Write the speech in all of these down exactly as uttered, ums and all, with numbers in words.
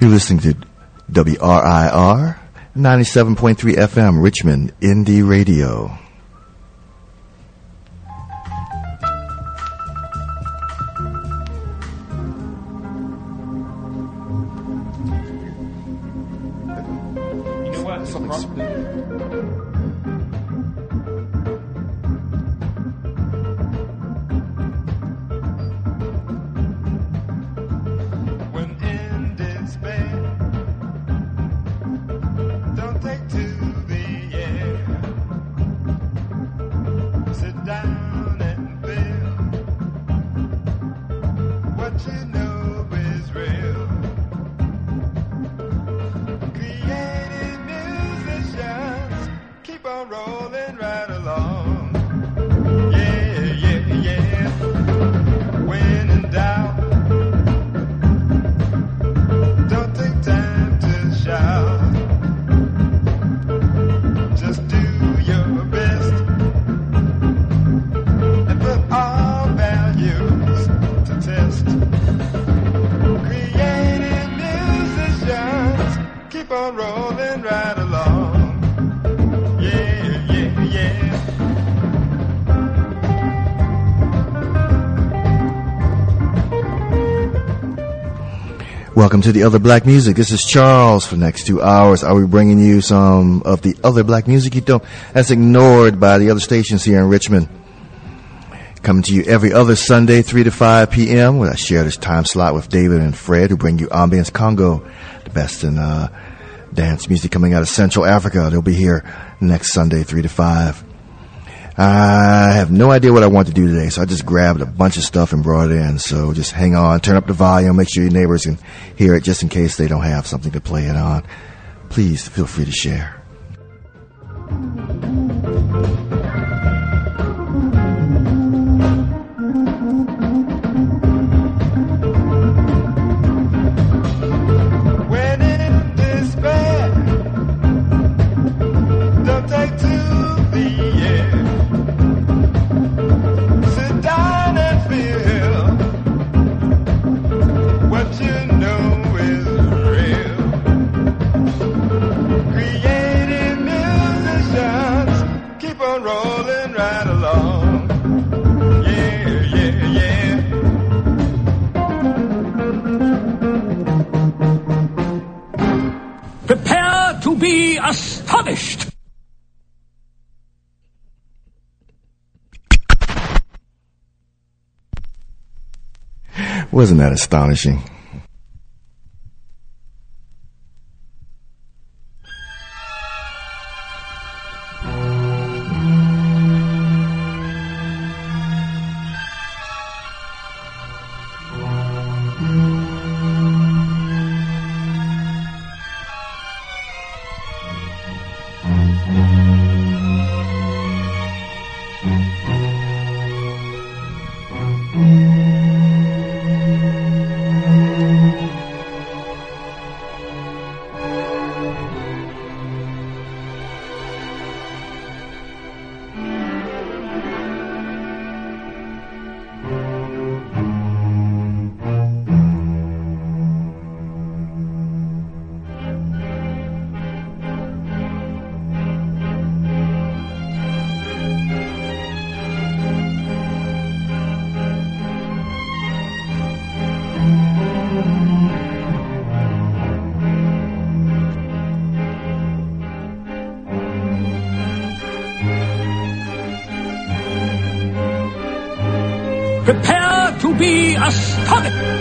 You're listening to W R I R ninety-seven point three F M, Richmond Indie Radio. You know what? Welcome to the Other Black Music. This is Charles. For the next two hours, I'll be bringing you some of the other black music you don't, that's ignored by the other stations here in Richmond. Coming to you every other Sunday, three to five p.m., where I share this time slot with David and Fred, who bring you Ambience Congo, the best in uh, dance music coming out of Central Africa. They'll be here next Sunday, three to five. I have no idea what I want to do today, so I just grabbed a bunch of stuff and brought it in. So just hang on, turn up the volume, make sure your neighbors can hear it, just in case they don't have something to play it on. Please feel free to share. Astonished! Wasn't that astonishing? Prepare to be astonished!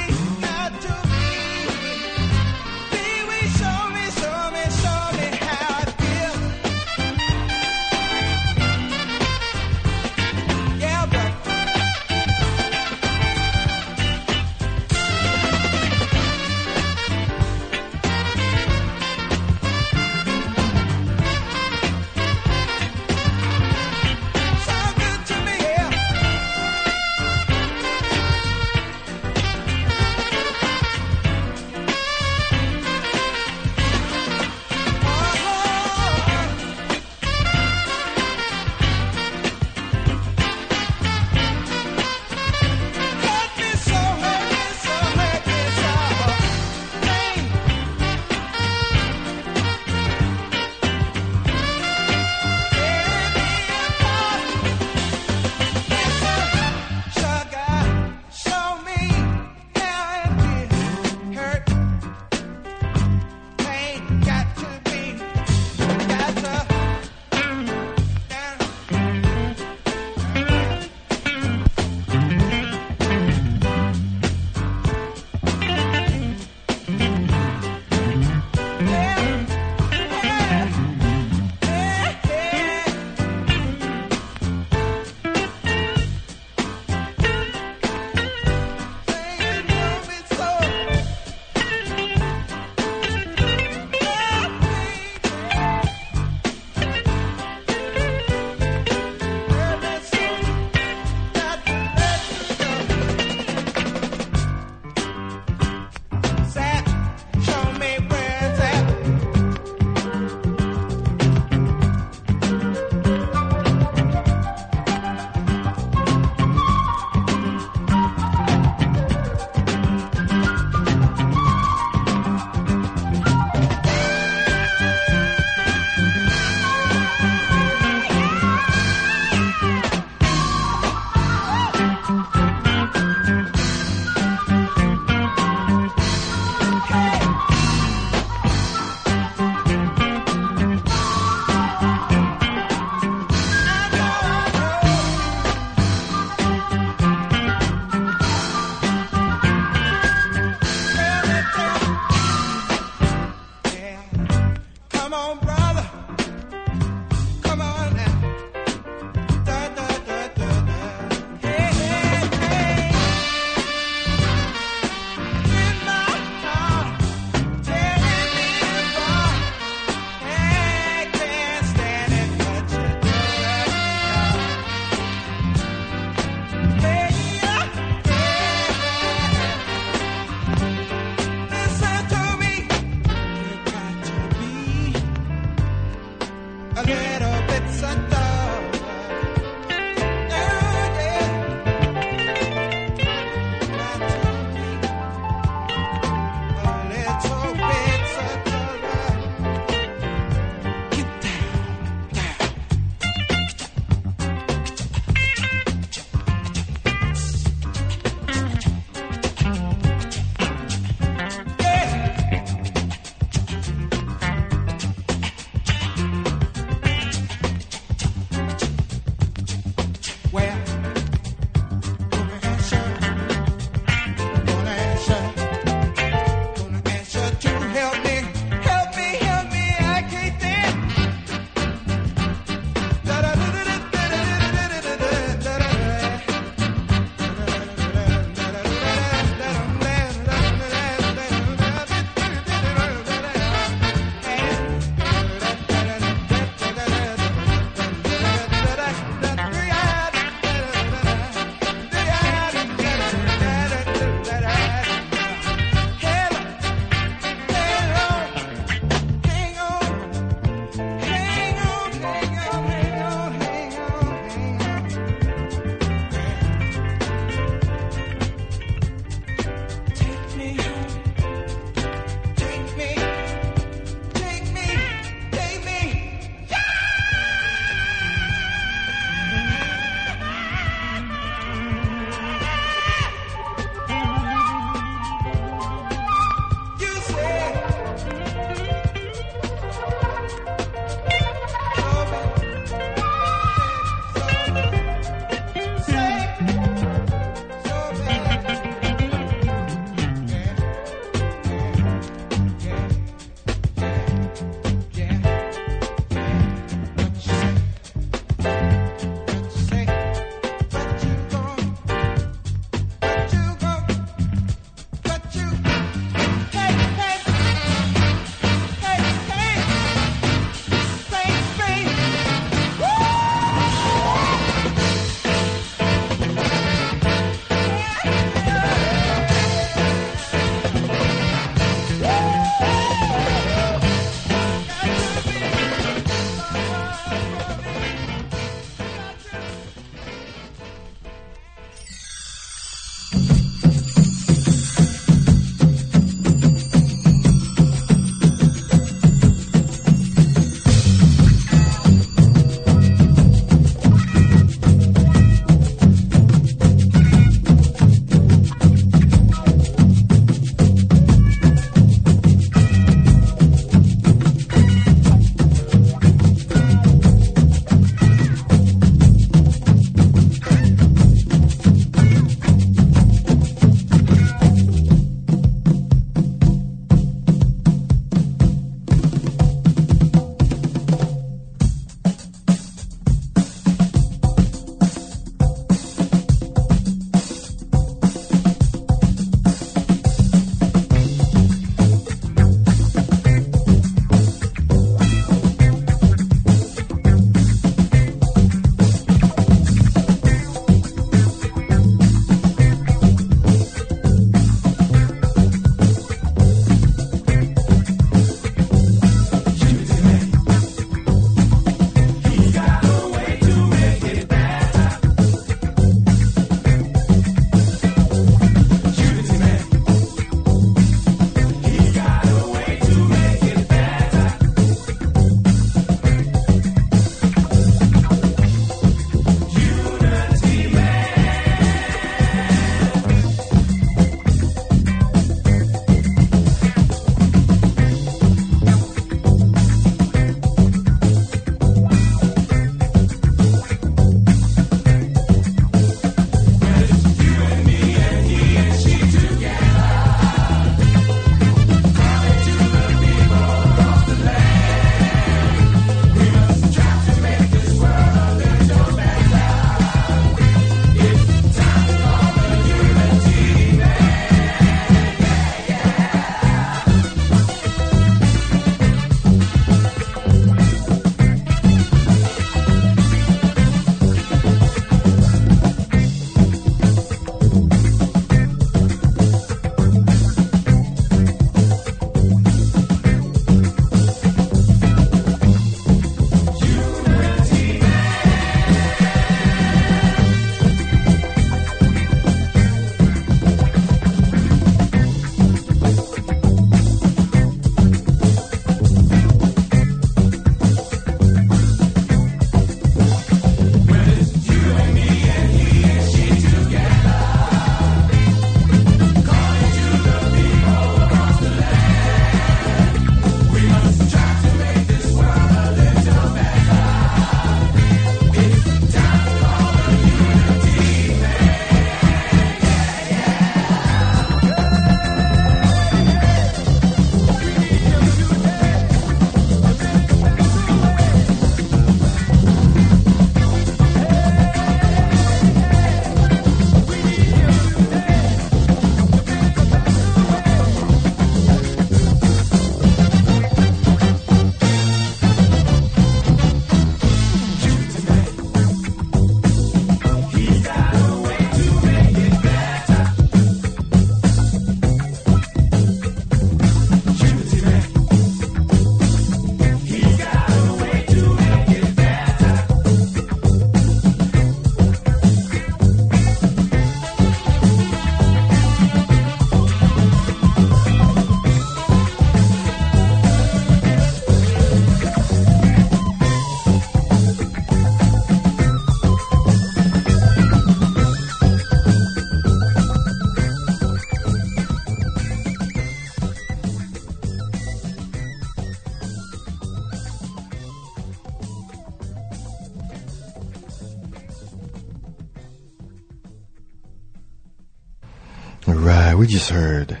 We just heard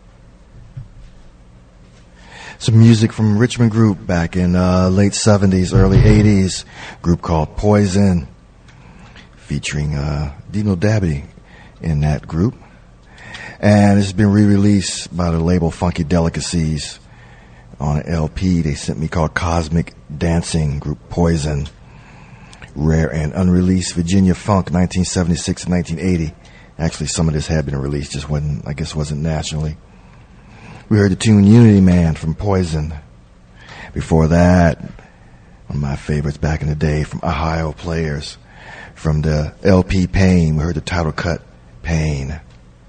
some music from Richmond group back in uh, late seventies, early eighties. Group called Poison, featuring uh, Dino Dabby in that group. And it's been re-released by the label Funky Delicacies on an L P they sent me called Cosmic Dancing, group Poison. Rare and unreleased Virginia Funk, nineteen seventy-six to nineteen eighty. Actually, some of this had been released, just wasn't, I guess, wasn't nationally. We heard the tune Unity Man from Poison. Before that, one of my favorites back in the day from Ohio Players. From the L P Pain, we heard the title cut Pain.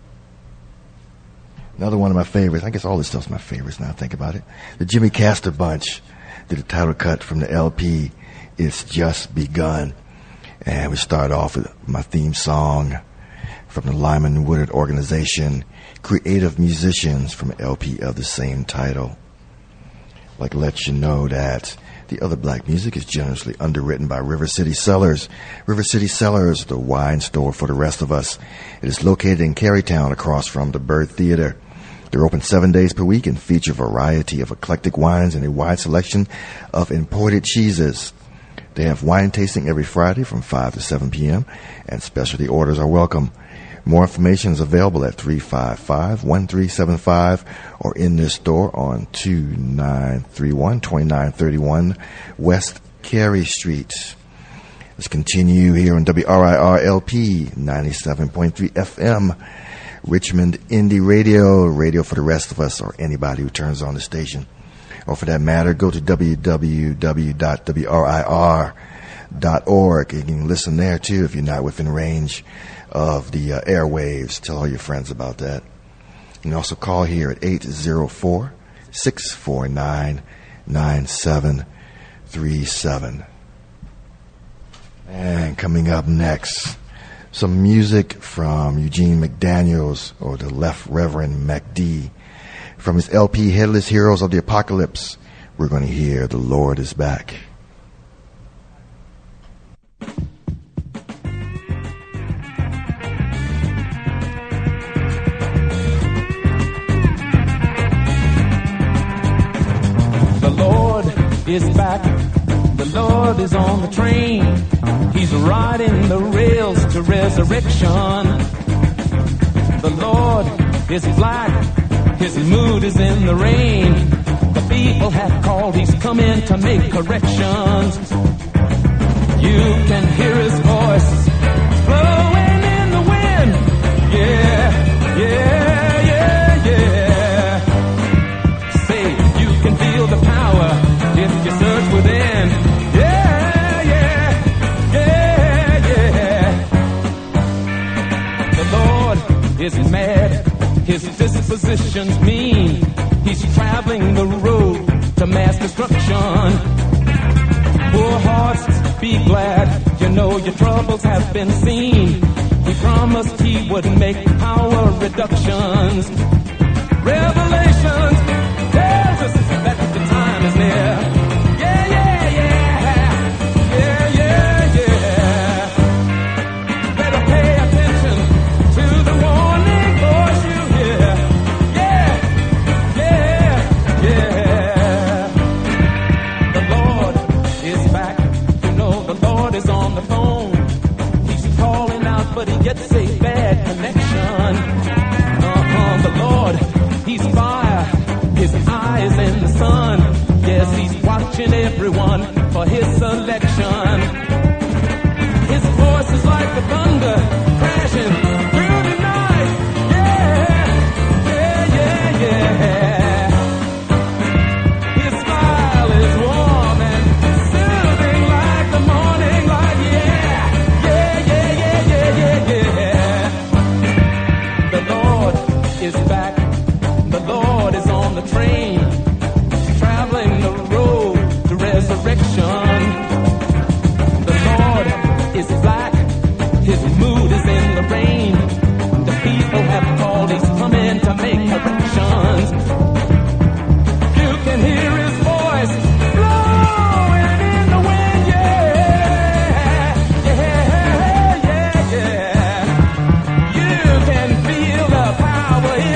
Another one of my favorites, I guess all this stuff's my favorites now I think about it. The Jimmy Castor Bunch did a title cut from the L P It's Just Begun. And we start off with my theme song from the Lyman Woodard Organization, Creative Musicians, from an L P of the same title. I'd like to let you know that the other black music is generously underwritten by River City Cellars. River City Cellars, the wine store for the rest of us. It is located in Carytown across from the Bird Theater. They're open seven days per week and feature a variety of eclectic wines and a wide selection of imported cheeses. They have wine tasting every Friday from five to seven p.m. and specialty orders are welcome. More information is available at three five five, one three seven five or in their store on two nine three one, two nine three one West Cary Street. Let's continue here on W R I R L P ninety-seven point three F M, Richmond Indie Radio, radio for the rest of us or anybody who turns on the station. Or for that matter, go to w w w dot w r i r dot org. You can listen there too if you're not within range of the uh, airwaves. Tell all your friends about that. You can also call here at eight zero four, six four nine, nine seven three seven. And coming up next, some music from Eugene McDaniels, or the Left Reverend MacD. From his L P Headless Heroes of the Apocalypse, we're going to hear The Lord is Back. The Lord is back. The Lord is on the train. He's riding the rails to resurrection. The Lord is black. His mood is in the rain. The people have called. He's coming to make corrections. You can hear his voice blowing in the wind. Yeah, yeah, yeah, yeah. Say, you can feel the power if you search within. Yeah, yeah, yeah, yeah. The Lord is mad. His disposition's mean. He's traveling the road to mass destruction. Poor hearts, be glad. You know your troubles have been seen. He promised he would make power reductions. Revelations tells us that the time is near. Yeah, yeah, yeah. Yeah, yeah, yeah. Better pay attention to the warning voice you hear. Yeah, yeah, yeah. The Lord is back. You know the Lord is on the phone. He's calling out, but he gets a bad connection. Uh-huh, the Lord, he's fire. His eyes in the sun. Yes, he's watching everyone for his selection. His voice is like the thunder crashing through the night. Yeah, yeah, yeah, yeah. His smile is warm and soothing like the morning light. Yeah, yeah, yeah, yeah, yeah, yeah, yeah. The Lord is back. The Lord is on the train, traveling the road to resurrection. The Lord is black. His mood is in the rain. The people have called. He's coming to make corrections. You can hear his voice blowing in the wind. Yeah, yeah, yeah, yeah. You can feel the power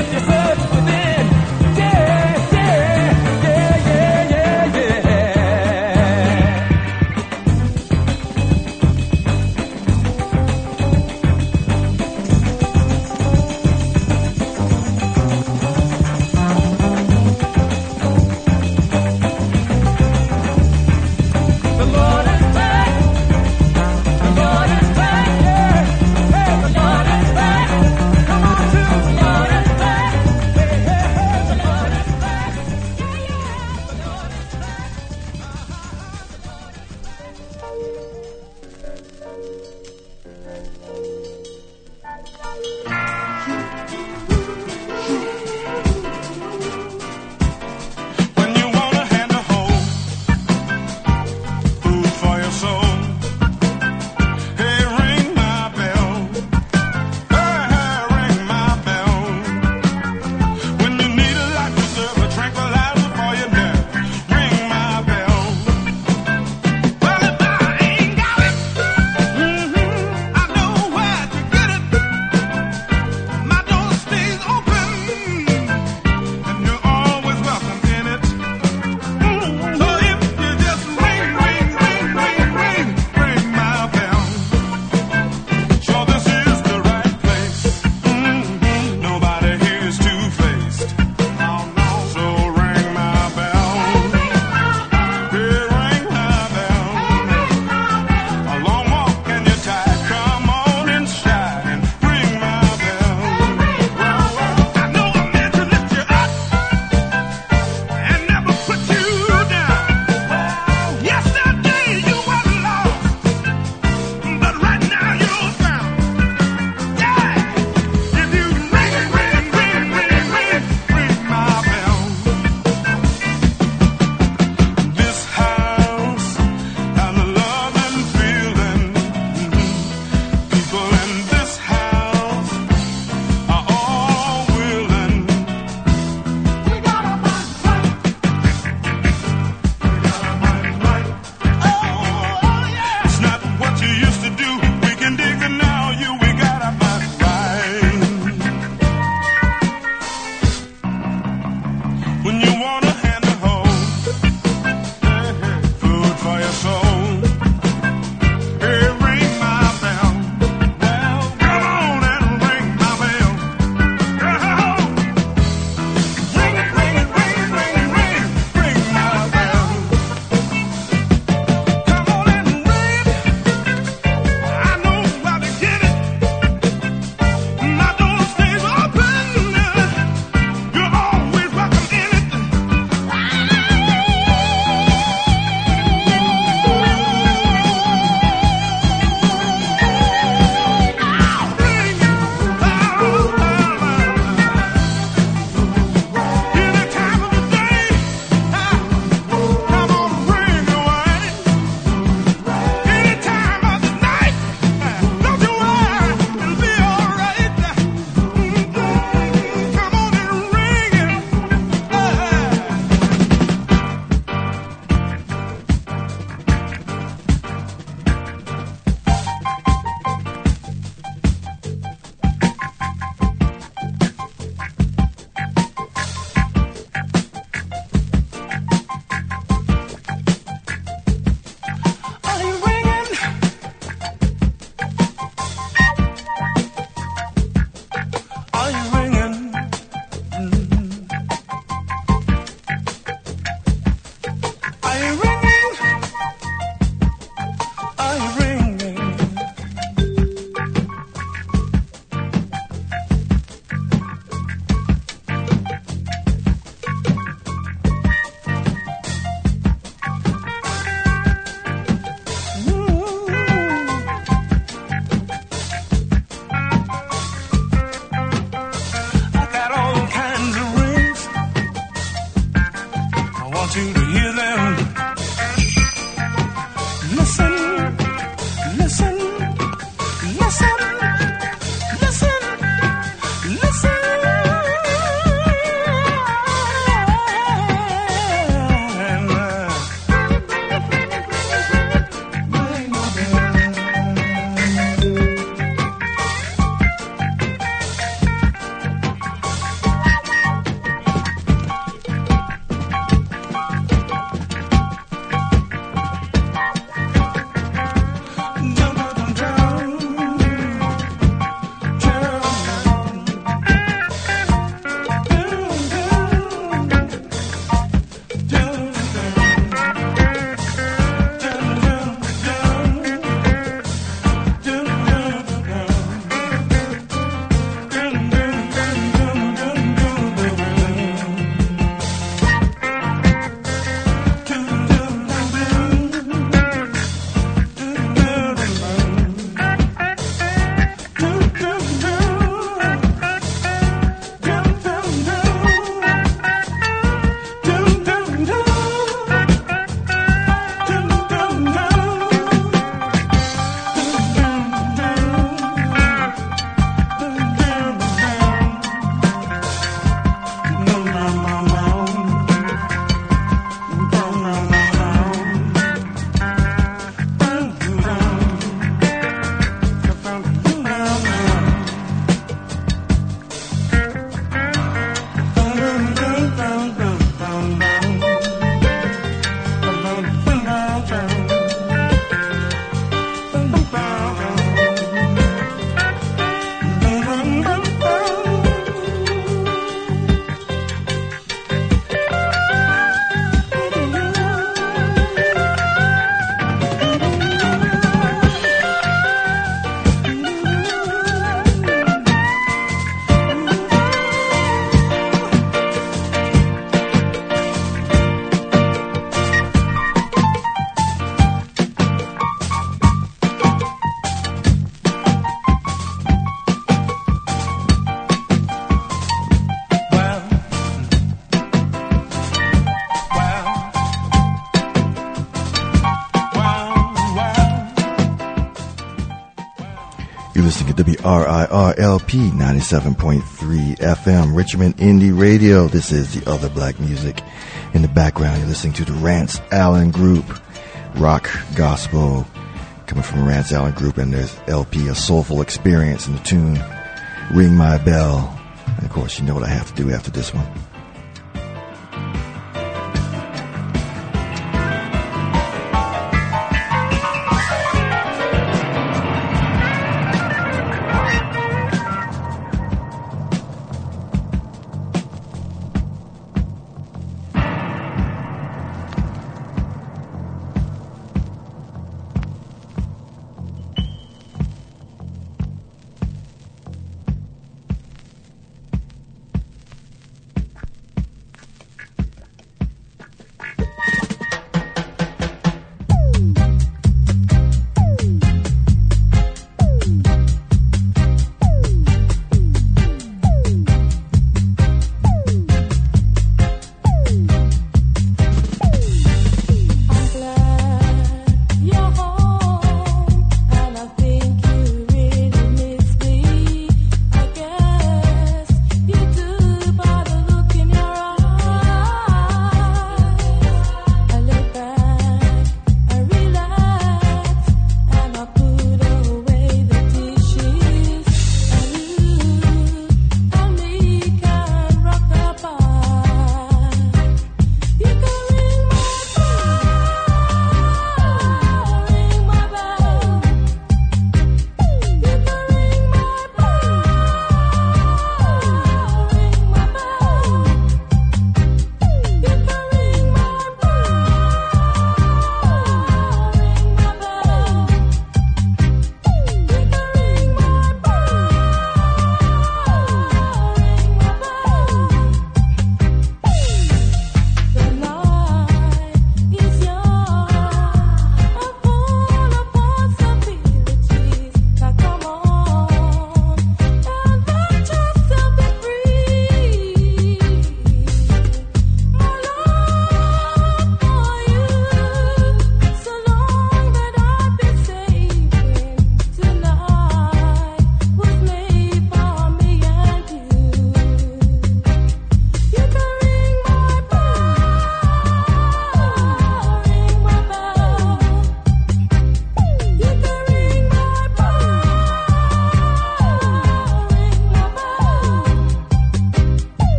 listening to W R I R L P ninety-seven point three F M, Richmond Indie Radio. This is the other black music. In the background, you're listening to the Rance Allen Group, rock gospel, coming from the Rance Allen Group, and there's L P, A Soulful Experience, in the tune Ring My Bell. And of course, you know what I have to do after this one.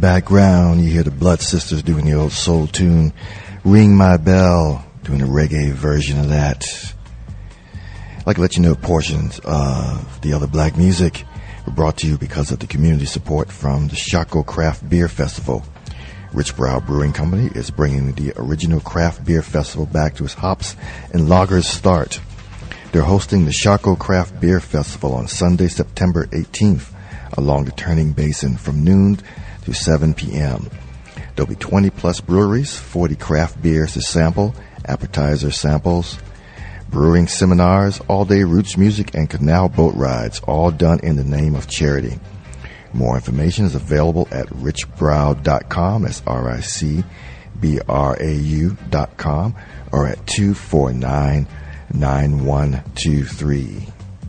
background, you hear the Blood Sisters doing the old soul tune, Ring My Bell, doing a reggae version of that. I'd like to let you know portions of the other black music were brought to you because of the community support from the Shockoe Craft Beer Festival. Rich Brow Brewing Company is bringing the original craft beer festival back to its hops and lagers start. They're hosting the Shockoe Craft Beer Festival on Sunday, September eighteenth, along the Turning Basin from noon to seven p.m. There'll be twenty plus breweries, forty craft beers to sample, appetizer samples, brewing seminars, all-day roots music, and canal boat rides, all done in the name of charity. More information is available at rich brow dot com, that's R I C B R A U dot com, or at two four nine, nine one two three.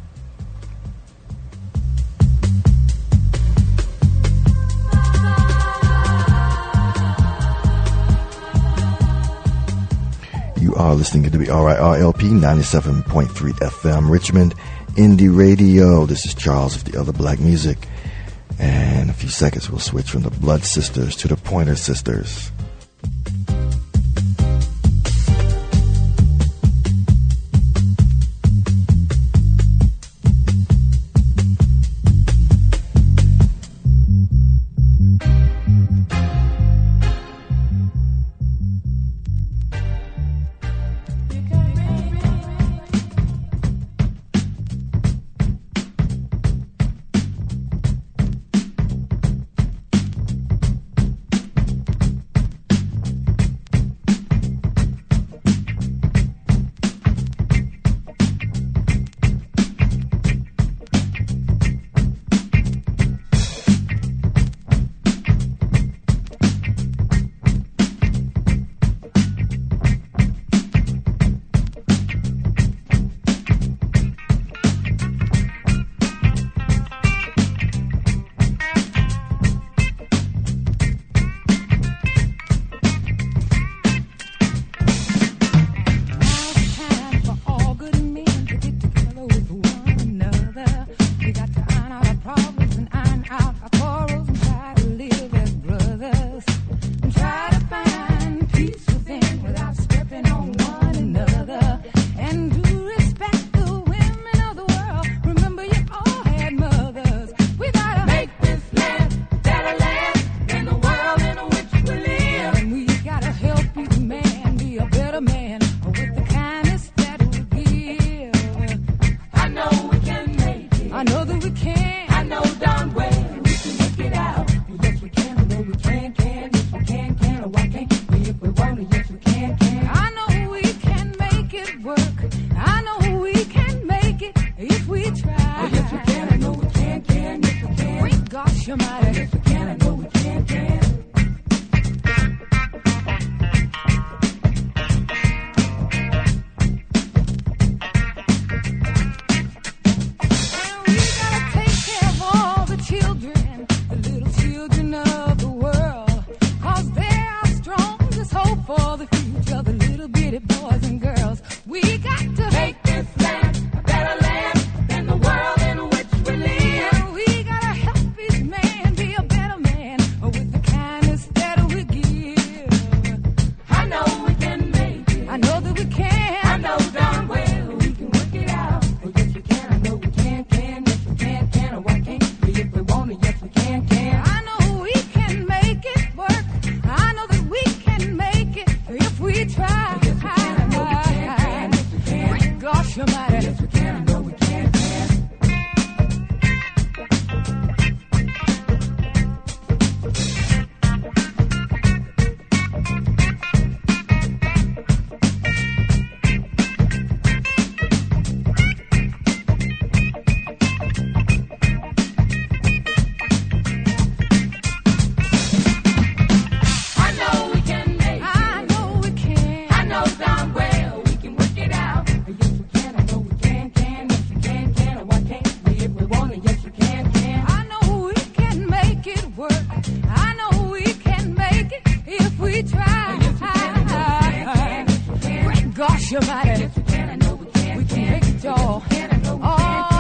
You are listening to W R I R L P ninety-seven point three F M Richmond Indie Radio. This is Charles of the Other Black Music. And in a few seconds we'll switch from the Blood Sisters to the Pointer Sisters.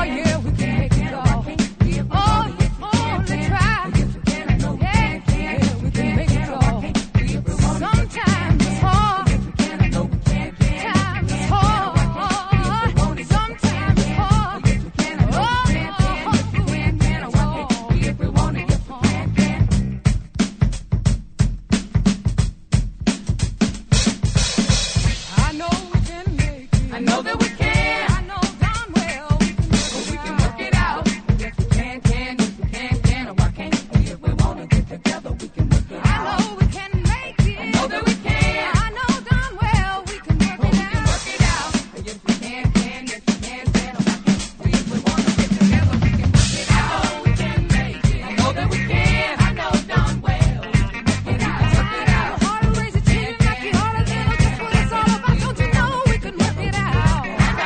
Oh, only try. Yeah, yeah. I know that we can. I know darn well we can work it out. Yes, we can, can, yes, we can, can. Or why can't we? If we want to get together, we can work it out. I know we can make it. I know that we can. I know darn well we can work it out. We can work it out. Yes, we can, can, yes, we can, can. Or why can't we? If we want to get together, we can work it out. I know we can make it. I know that we can. I know darn well we can work it out. Work it out. Your heart will raise a chin, knock your heart a little. That's what it's all about. Don't you know we can work it out? I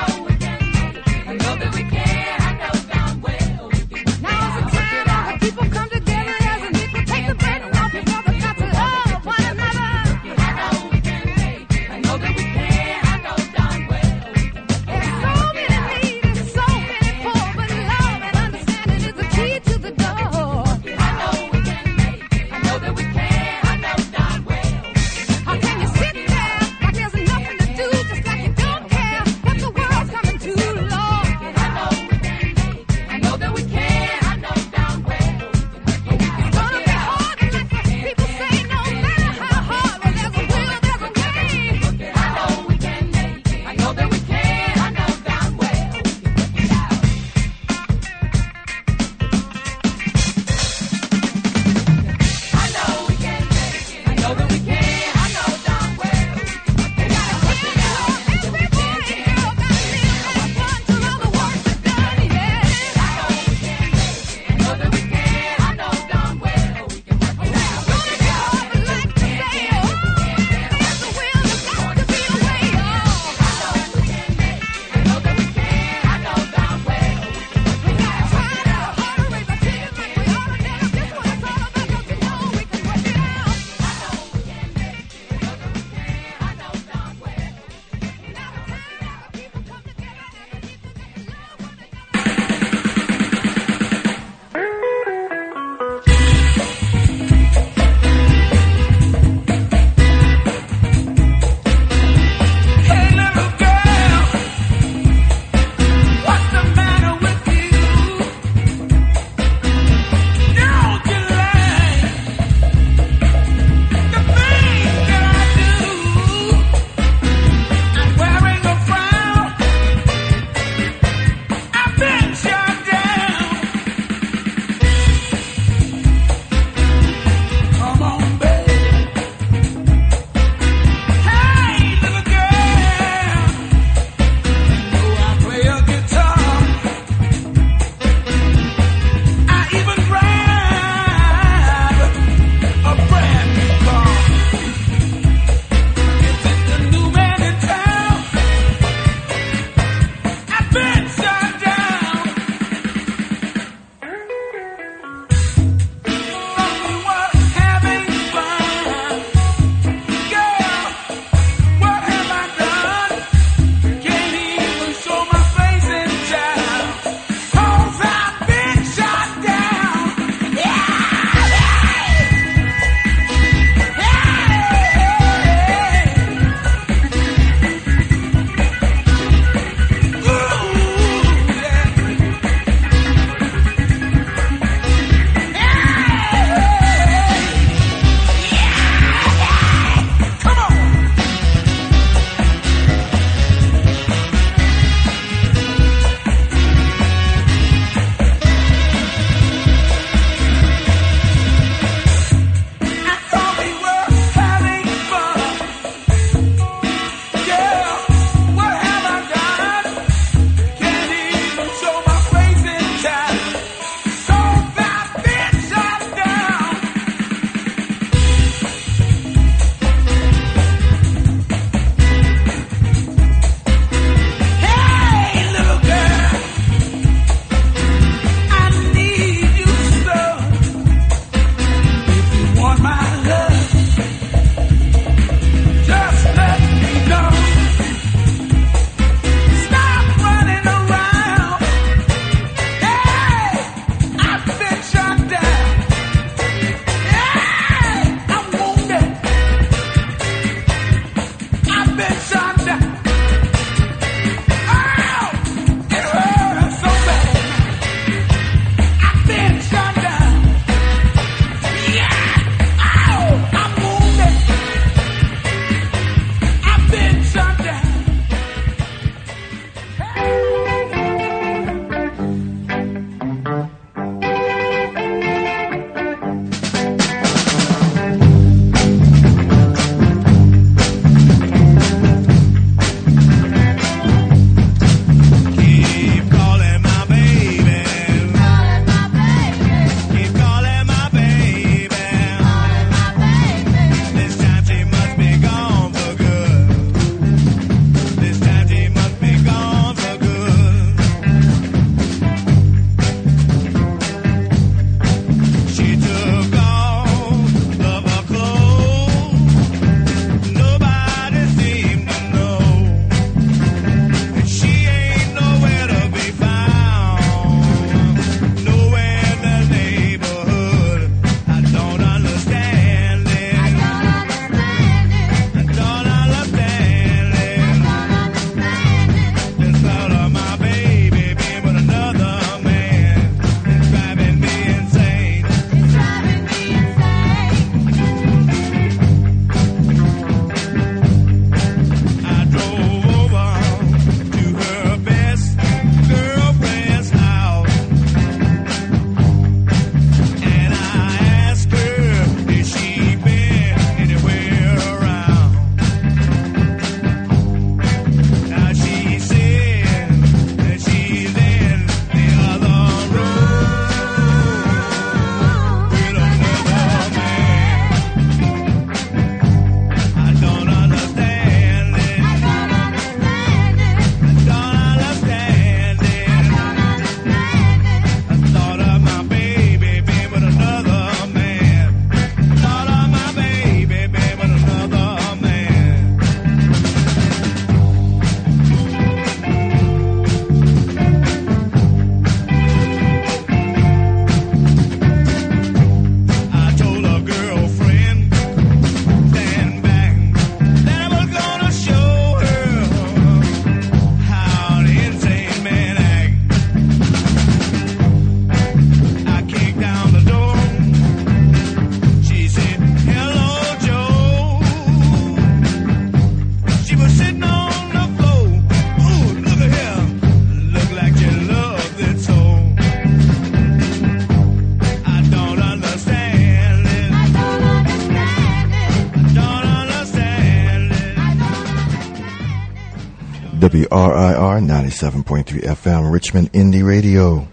W R I R ninety-seven point three F M, Richmond Indie Radio.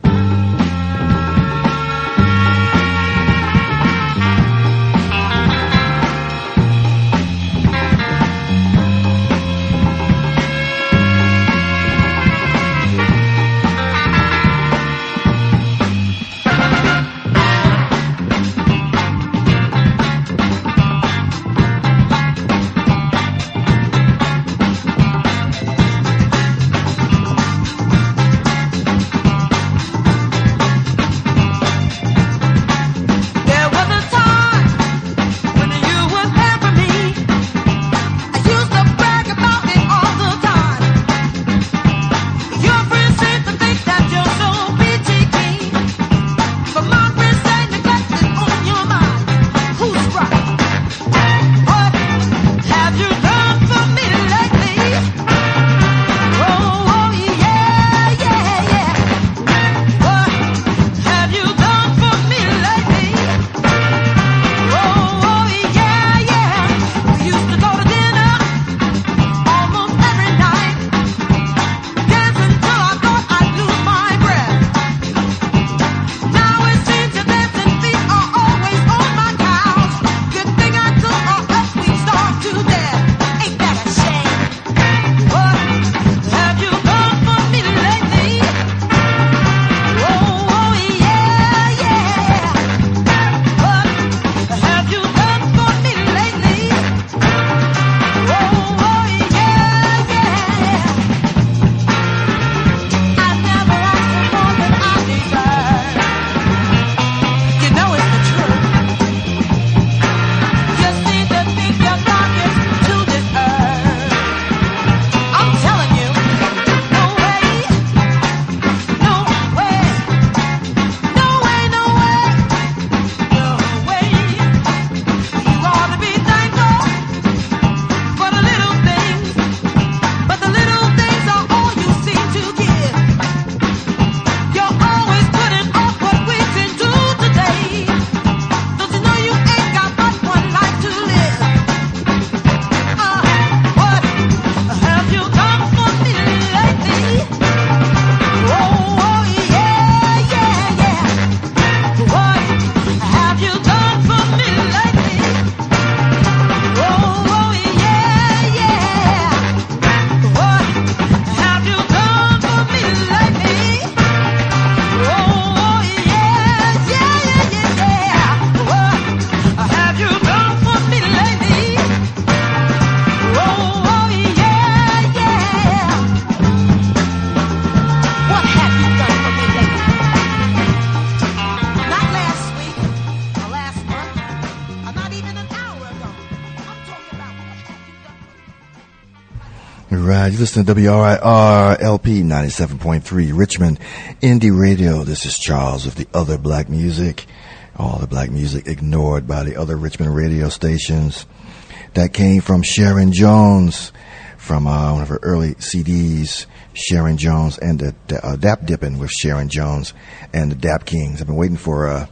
Right, you listen to W R I R L P ninety-seven point three Richmond Indie Radio. This is Charles with the other black music. All the black music ignored by the other Richmond radio stations. That came from Sharon Jones from uh, one of her early C Ds. Sharon Jones and the uh, Dap Dippin' with Sharon Jones and the Dap Kings. I've been waiting for uh,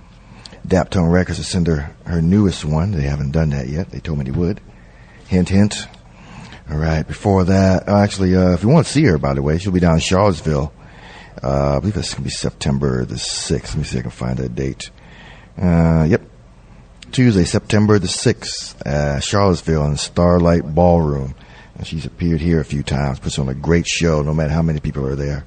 Dap Tone Records to send her her newest one. They haven't done that yet. They told me they would. Hint, hint. All right. Before that, uh, actually, uh, if you want to see her, by the way, she'll be down in Charlottesville. Uh, I believe it's going to be September the sixth. Let me see if I can find that date. Uh, yep. Tuesday, September the sixth, uh, Charlottesville in Starlight Ballroom. And she's appeared here a few times, puts on a great show, no matter how many people are there.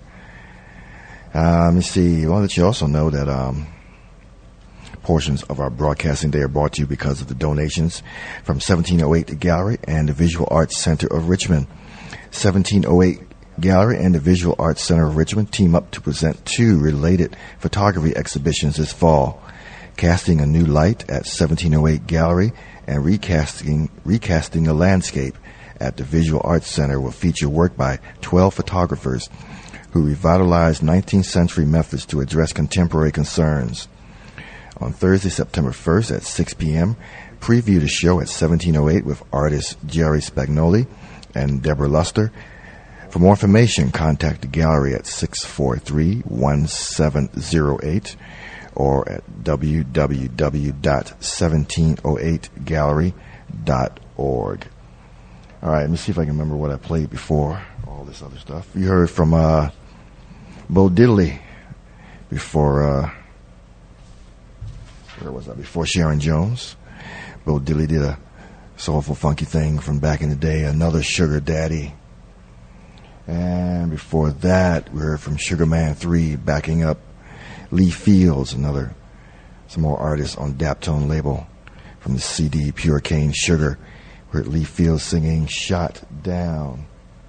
Uh, let me see. I want to let you also know that um, portions of our broadcasting day are brought to you because of the donations from seventeen oh eight Gallery and the Visual Arts Center of Richmond. seventeen oh eight Gallery and the Visual Arts Center of Richmond team up to present two related photography exhibitions this fall. Casting a New Light at seventeen oh eight Gallery and Recasting Recasting a Landscape at the Visual Arts Center will feature work by twelve photographers who revitalized nineteenth century methods to address contemporary concerns. On Thursday, September first at six p.m., preview the show at seventeen oh eight with artists Jerry Spagnoli and Deborah Luster. For more information, contact the gallery at six four three, one seven zero eight or at w w w dot seventeen oh eight gallery dot org. All right, let me see if I can remember what I played before all this other stuff. You heard from uh, Bo Diddley before, uh, where was I? Before Sharon Jones. Bo Diddley did a soulful, funky thing from back in the day, Another Sugar Daddy. And before that, we heard from Sugar Man three, backing up Lee Fields, another, some more artists on Daptone label from the C D Pure Cane Sugar. We heard Lee Fields singing Shot Down.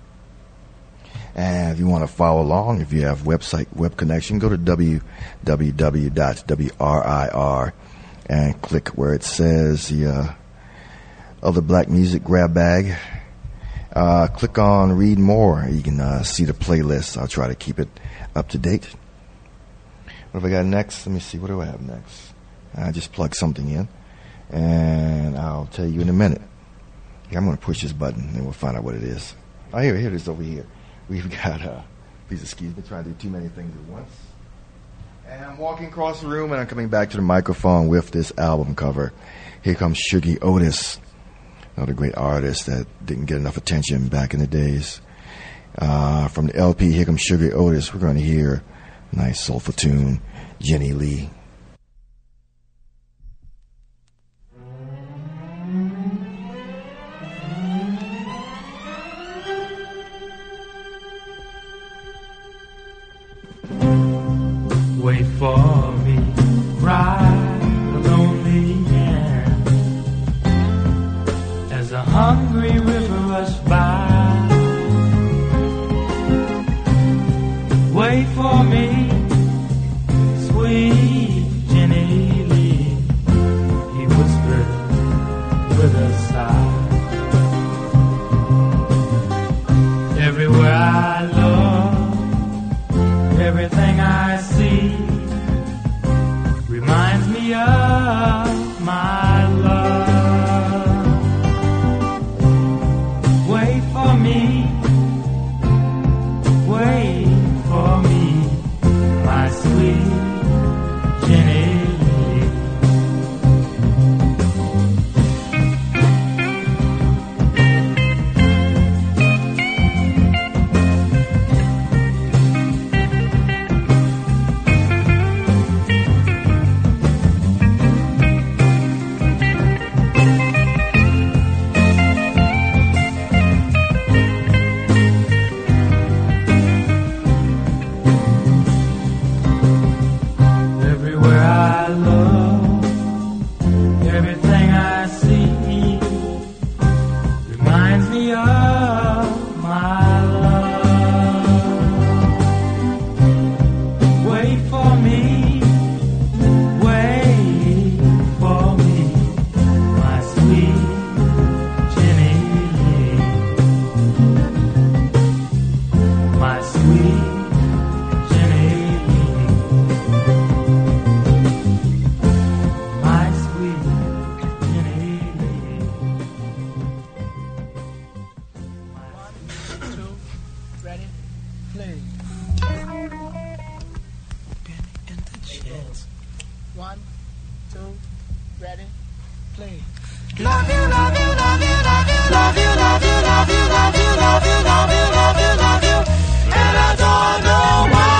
And if you want to follow along, if you have website web connection, go to w w w dot w r i r and click where it says the uh, other black music grab bag. Uh, click on read more. You can uh, see the playlist. I'll try to keep it up to date. What have I got next? Let me see. What do I have next? I just plug something in, and I'll tell you in a minute. Yeah, I'm going to push this button, and we'll find out what it is. Oh, here, here it is over here. We've got, uh, please excuse me, trying to do too many things at once. And I'm walking across the room, and I'm coming back to the microphone with this album cover. Here comes Shuggie Otis, another great artist that didn't get enough attention back in the days. Uh, from the L P, here comes Shuggie Otis. We're going to hear a nice soulful tune, Jenny Lee. Wait for me, ride a lonely hand as a hungry river rush by. Wait for me, sweet Jenny Lee, he whispered with a sigh. Everywhere I look, everything I see reminds me of my love. Wait for me, wait for me, my sweet Jenny Lee. Everywhere I look, everything I see reminds me of my love. Wait for me, wait for me, my sweet Jenny Lee, my sweet Jenny Lee. My sweet Jenny Lee. One, two, ready, play. In the chest. One, two, ready, play. Love you, love you, love you, love you, love you, love you, love you, love you, love you, love you, love you, love you, and I don't know why.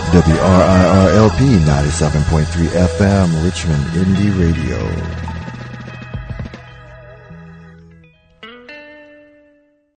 W R I R L P ninety-seven point three F M, Richmond Indie Radio.